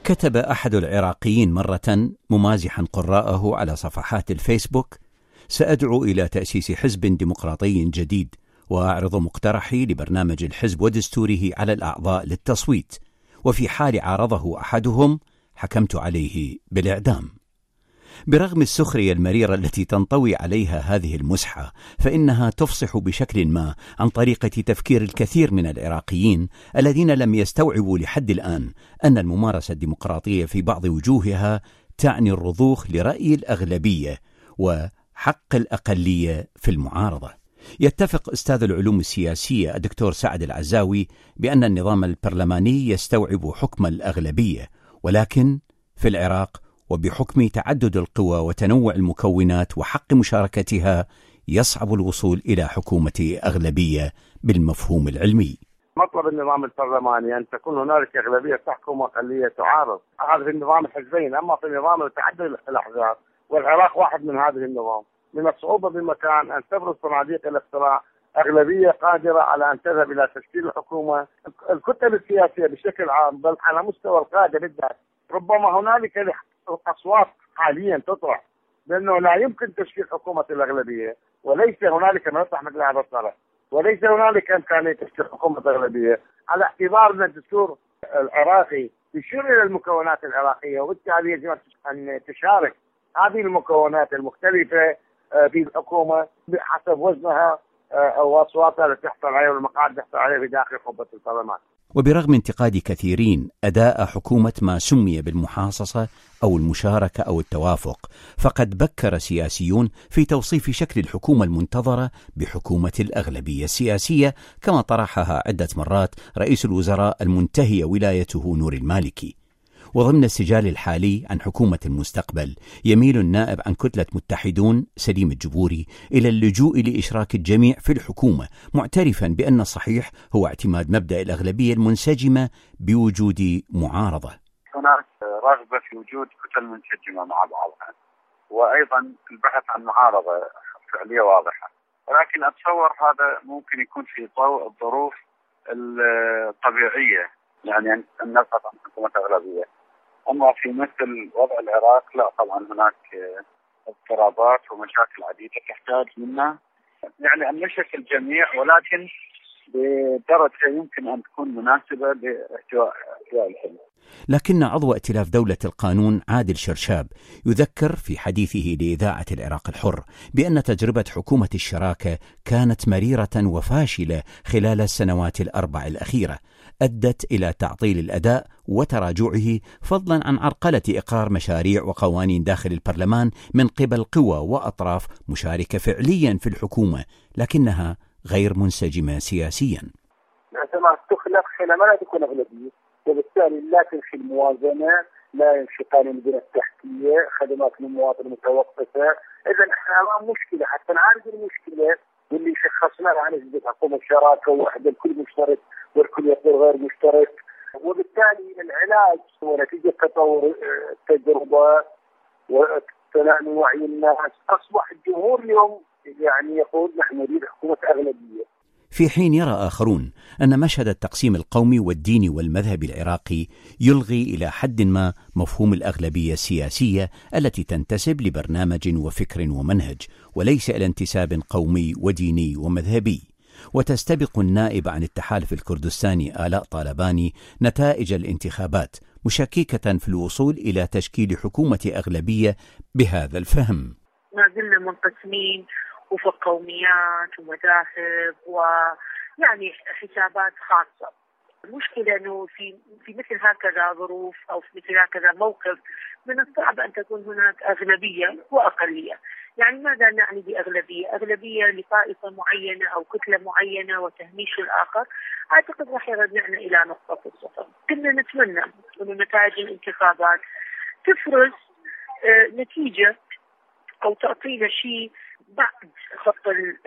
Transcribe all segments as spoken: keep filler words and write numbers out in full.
كتب أحد العراقيين مرة ممازحا قراءه على صفحات الفيسبوك: سأدعو إلى تأسيس حزب ديمقراطي جديد، وأعرض مقترحي لبرنامج الحزب ودستوره على الأعضاء للتصويت، وفي حال عارضه أحدهم حكمت عليه بالإعدام. برغم السخرية المريرة التي تنطوي عليها هذه المزحة، فإنها تفصح بشكل ما عن طريقة تفكير الكثير من العراقيين الذين لم يستوعبوا لحد الآن أن الممارسة الديمقراطية في بعض وجوهها تعني الرضوخ لرأي الأغلبية وحق الأقلية في المعارضة. يتفق أستاذ العلوم السياسية الدكتور سعد العزاوي بأن النظام البرلماني يستوعب حكم الأغلبية، ولكن في العراق وبحكم تعدد القوى وتنوع المكونات وحق مشاركتها يصعب الوصول إلى حكومة أغلبية بالمفهوم العلمي. مطلب النظام البرلماني أن تكون هنالك أغلبية تحكم وأقلية تعارض، هذا في النظام الحزبين. أما في النظام تعدد الأحزاب والعراق واحد من هذه النظام، من الصعوبة بمكان أن تبرز صناديق الاقتراع أغلبية قادرة على أن تذهب إلى تشكيل الحكومة. الكتل السياسية بشكل عام بل على مستوى القادة بالذات، ربما هنالك أصوات حاليا تطرح بأنه لا يمكن تشكيل حكومة الأغلبية، وليس هنالك من يطرح مثل هذا الطرح، وليس هنالك إمكانية تشكيل حكومة أغلبية، على اعتبار أن الدستور العراقي يشير إلى المكونات العراقية، وبالتالي يجب أن تشارك هذه المكونات المختلفة في الحكومة بحسب وزنها وأصواتها التي تحصل عليها والمقاعد التي تحصل عليها في داخل قبة البرلمان. وبرغم انتقاد كثيرين أداء حكومة ما سمي بالمحاصصة أو المشاركة أو التوافق، فقد بكر سياسيون في توصيف شكل الحكومة المنتظرة بحكومة الأغلبية السياسية، كما طرحها عدة مرات رئيس الوزراء المنتهي ولايته نور المالكي. وضمن السجال الحالي عن حكومة المستقبل، يميل النائب عن كتلة متحدون سليم الجبوري إلى اللجوء لإشراك الجميع في الحكومة، معترفا بأن الصحيح هو اعتماد مبدأ الأغلبية المنسجمة بوجود معارضة. هناك رغبة في وجود كتل منسجمة مع بعضها، وأيضا البحث عن معارضة فعلية واضحة، ولكن أتصور هذا ممكن يكون في ضوء الظروف الطبيعية، يعني أن نبحث عن حكومة أغلبية. أما في مثل وضع العراق لا، طبعا هناك اضطرابات ومشاكل عديدة تحتاج منا يعني أن نشرك الجميع، ولكن بدرجة يمكن أن تكون مناسبة لاحتواء الحلم. لكن عضو ائتلاف دولة القانون عادل شرشاب يذكر في حديثه لإذاعة العراق الحر بأن تجربة حكومة الشراكة كانت مريرة وفاشلة خلال السنوات الأربع الأخيرة، أدت إلى تعطيل الأداء وتراجعه، فضلا عن عرقلة إقرار مشاريع وقوانين داخل البرلمان من قبل قوى وأطراف مشاركة فعليا في الحكومة، لكنها غير منسجمة سياسيا. عندما تخلق حينما لا تكون أغلبية، وبالتالي لا تمشي الموازنة، لا يمشي قانون البنى التحتية، خدمات للمواطن متوقفة. إذا احنا أمام مشكلة، حتى نعالج المشكلة واللي شخصناها عن نسبة حكومة الشراكة وحدة الكل مشترك والكل يقول غير مشترك، وبالتالي العلاج هو نتيجة تطور التجربة وتنامي وعي الناس. أصبح الجمهور اليوم يعني يقول نحن نريد حكومة أغلبية، في حين يرى آخرون أن مشهد التقسيم القومي والديني والمذهبي العراقي يلغي إلى حد ما مفهوم الأغلبية السياسية التي تنتسب لبرنامج وفكر ومنهج، وليس إلى انتساب قومي وديني ومذهبي. وتستبق النائب عن التحالف الكردستاني آلاء طالباني نتائج الانتخابات، مشككة في الوصول إلى تشكيل حكومة أغلبية بهذا الفهم. ما زلنا منقسمين وفق قوميات ومذاهب ويعني حسابات خاصة. المشكلة أنه في في مثل هكذا ظروف أو في مثل هكذا موقف من الصعب أن تكون هناك أغلبية وأقلية. يعني ماذا نعني بأغلبية؟ أغلبية لطائفة معينة أو كتلة معينة وتهميش الآخر، أعتقد راح يرجعنا إلى نقطة الصفر. كنا نتمنى أن نتائج الانتخابات تفرز نتيجة أو تعطينا شيء بعد خط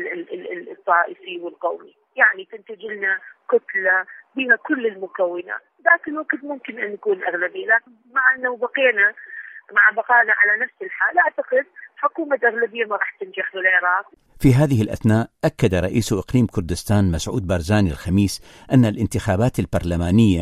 الطائفي والقومي، يعني تنتج لنا كتلة بها كل المكونات. ذاك الوقت ممكن أن نكون أغلبية، لكن مع أنه بقينا مع بقانا على نفس الحال أعتقد حكومة أغلبية ما راح تنجح في العراق. في هذه الأثناء أكد رئيس إقليم كردستان مسعود بارزاني الخميس أن الانتخابات البرلمانية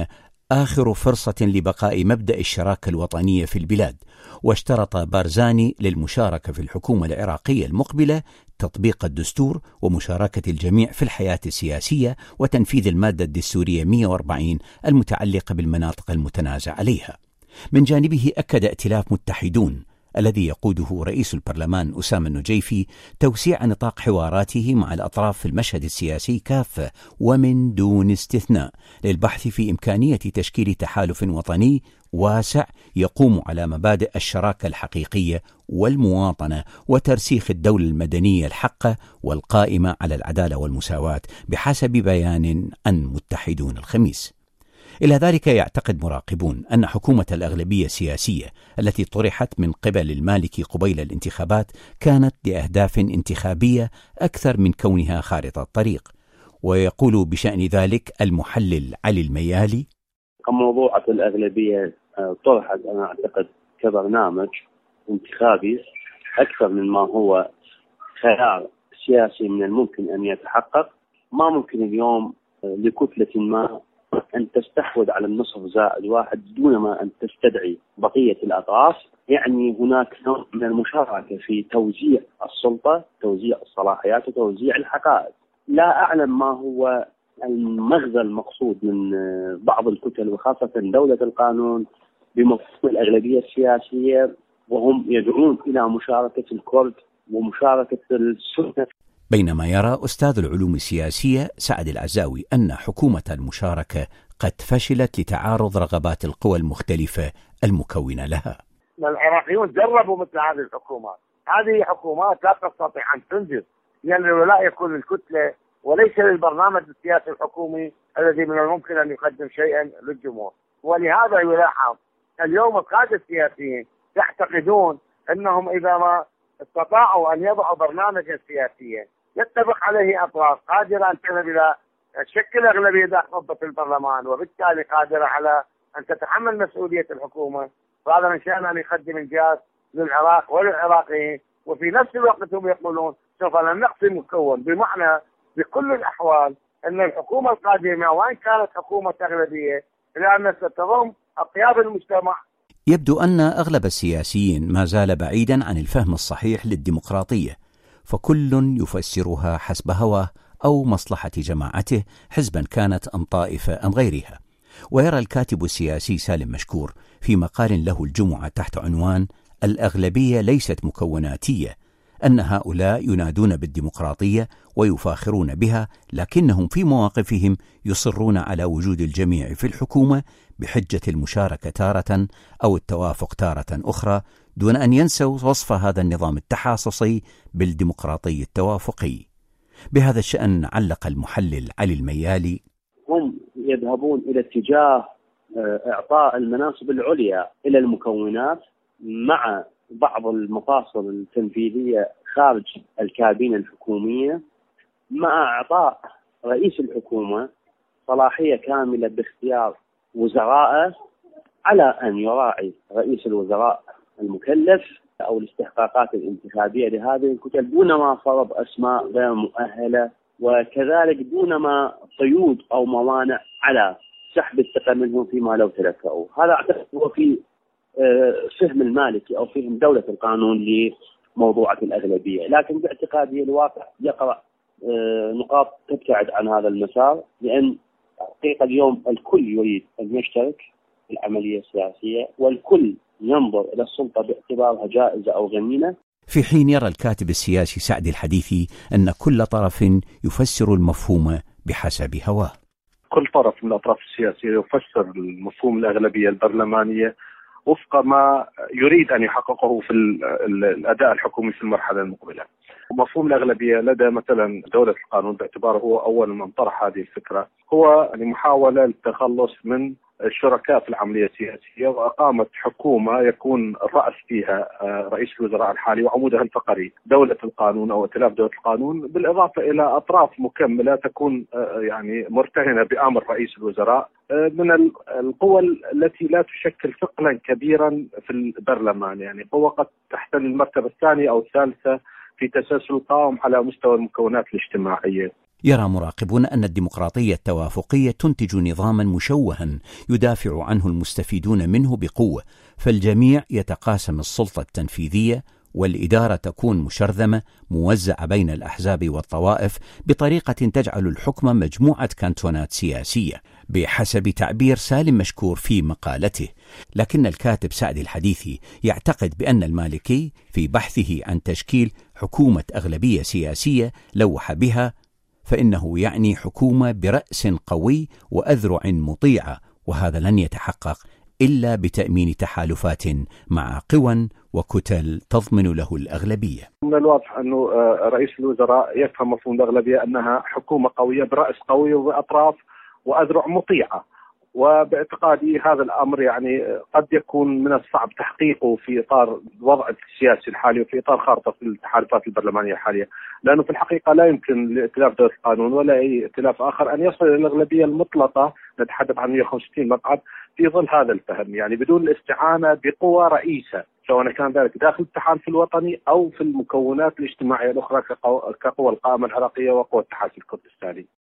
آخر فرصة لبقاء مبدأ الشراكة الوطنية في البلاد، واشترط بارزاني للمشاركة في الحكومة العراقية المقبلة تطبيق الدستور ومشاركة الجميع في الحياة السياسية وتنفيذ المادة الدستورية مئة وأربعين المتعلقة بالمناطق المتنازع عليها. من جانبه أكد ائتلاف متحدون الذي يقوده رئيس البرلمان أسامة النجيفي توسيع نطاق حواراته مع الأطراف في المشهد السياسي كافة ومن دون استثناء للبحث في إمكانية تشكيل تحالف وطني واسع يقوم على مبادئ الشراكة الحقيقية والمواطنة وترسيخ الدولة المدنية الحقة والقائمة على العدالة والمساواة بحسب بيان عن متحدون الخميس. إلى ذلك يعتقد مراقبون أن حكومة الأغلبية السياسية التي طرحت من قبل المالكي قبيل الانتخابات كانت لأهداف انتخابية أكثر من كونها خارطة طريق. ويقول بشأن ذلك المحلل علي الميالي: موضوعة الأغلبية طرحت أنا أعتقد كبرنامج انتخابي أكثر من ما هو خيار سياسي من الممكن أن يتحقق. ما ممكن اليوم لكتلة ما أن تستحوذ على النصف زائد واحد دون ما أن تستدعي بقية الأطراف. يعني هناك نوع من المشاركة في توزيع السلطة، توزيع الصلاحيات وتوزيع الحقائق. لا أعلم ما هو المغزى المقصود من بعض الكتل وخاصة دولة القانون بمفهوم الأغلبية السياسية، وهم يدعون إلى مشاركة الكرد ومشاركة السنة. بينما يرى أستاذ العلوم السياسية سعد العزاوي أن حكومة المشاركة قد فشلت لتعارض رغبات القوى المختلفة المكونة لها. العراقيون جربوا مثل هذه الحكومات، هذه حكومات لا تستطيع أن تنجز، لأن الولاء يكون للكتلة وليس للبرنامج السياسي الحكومي الذي من الممكن أن يقدم شيئا للجمهور. ولهذا يلاحظ اليوم القادة السياسيين يعتقدون أنهم إذا ما استطاعوا أن يضعوا برنامجا سياسيا يتفق عليه أطراف قادرة أن تذهب إلى شكل أغلبية داخل في البرلمان، وبالتالي قادرة على أن تتحمل مسؤولية الحكومة، وهذا من شأن أن يقدم إنجاز للعراق وللعراقيين. وفي نفس الوقت هم يقولون سوف ننقسم مكون، بمعنى بكل الأحوال أن الحكومة القادمة وإن كانت حكومة أغلبية إلا أنها ستضم أطياف المجتمع. يبدو أن أغلب السياسيين ما زال بعيدا عن الفهم الصحيح للديمقراطية، فكل يفسرها حسب هواه أو مصلحة جماعته حزبا كانت أم طائفة أم غيرها. ويرى الكاتب السياسي سالم مشكور في مقال له الجمعة تحت عنوان الأغلبية ليست مكوناتية أن هؤلاء ينادون بالديمقراطية ويفاخرون بها، لكنهم في مواقفهم يصرون على وجود الجميع في الحكومة بحجة المشاركة تارة أو التوافق تارة أخرى، دون أن ينسوا وصف هذا النظام التحاصصي بالديمقراطي التوافقي. بهذا الشأن علق المحلل علي الميالي: هم يذهبون إلى اتجاه إعطاء المناصب العليا إلى المكونات مع بعض المفاصل التنفيذية خارج الكابينة الحكومية، مع إعطاء رئيس الحكومة صلاحية كاملة باختيار وزرائه، على أن يراعي رئيس الوزراء المكلف أو الاستحقاقات الانتخابية لهذه الكتل دون ما فرض أسماء غير مؤهلة، وكذلك دون ما قيود أو موانع على سحب الثقة منهم فيما لو تلفأوا. هذا أعتقد هو في فهم المالكي أو فهم دولة القانون لموضوعة الأغلبية، لكن باعتقادي الواقع يقرأ نقاط تبتعد عن هذا المسار، لأن حقيقة اليوم الكل يريد أن يشترك في العملية السياسية، والكل ينظر إلى السلطة باعتبارها جائزة أو غنيمة. في حين يرى الكاتب السياسي سعد الحديثي أن كل طرف يفسر المفهوم بحسب هواه. كل طرف من الأطراف السياسية يفسر المفهوم الأغلبية البرلمانية وفق ما يريد أن يحققه في الأداء الحكومي في المرحلة المقبلة. مفهوم الأغلبية لدى مثلا دولة القانون باعتباره هو أول من طرح هذه الفكرة هو محاولة للتخلص من الشركاء في العملية السياسية، وأقامت حكومة يكون الرأس فيها رئيس الوزراء الحالي وعمودها الفقري دولة القانون أو ائتلاف دولة القانون، بالإضافة إلى أطراف مكملة تكون يعني مرتهنة بأمر رئيس الوزراء من القوى التي لا تشكل ثقلا كبيرا في البرلمان، يعني قوى قد تحتل المرتبة الثانية أو الثالثة في تسلسل القوائم على مستوى المكونات الاجتماعية. يرى مراقبون أن الديمقراطية التوافقية تنتج نظاما مشوها يدافع عنه المستفيدون منه بقوة، فالجميع يتقاسم السلطة التنفيذية، والإدارة تكون مشرذمة موزعة بين الأحزاب والطوائف بطريقة تجعل الحكم مجموعة كانتونات سياسية بحسب تعبير سالم مشكور في مقالته. لكن الكاتب سعد الحديثي يعتقد بأن المالكي في بحثه عن تشكيل حكومة أغلبية سياسية لوح بها، فإنه يعني حكومة برأس قوي وأذرع مطيعة، وهذا لن يتحقق إلا بتأمين تحالفات مع قوى وكتل تضمن له الأغلبية. من الواضح أنه رئيس الوزراء يفهم مفهوم الأغلبية أنها حكومة قوية برأس قوي وأطراف وأذرع مطيعة، وباعتقادي هذا الأمر يعني قد يكون من الصعب تحقيقه في إطار الوضع السياسي الحالي وفي إطار خارطة التحالفات البرلمانية الحالية، لأنه في الحقيقة لا يمكن لائتلاف دولة القانون ولا أي ائتلاف آخر أن يصل إلى الأغلبية المطلقة، نتحدث عن مئة وخمسة وستين مقعد، في ظل هذا الفهم، يعني بدون الاستعانة بقوى رئيسة سواء كان ذلك داخل التحالف الوطني أو في المكونات الاجتماعية الأخرى كقوى القائمة العراقية وقوى التحالف الكردستاني.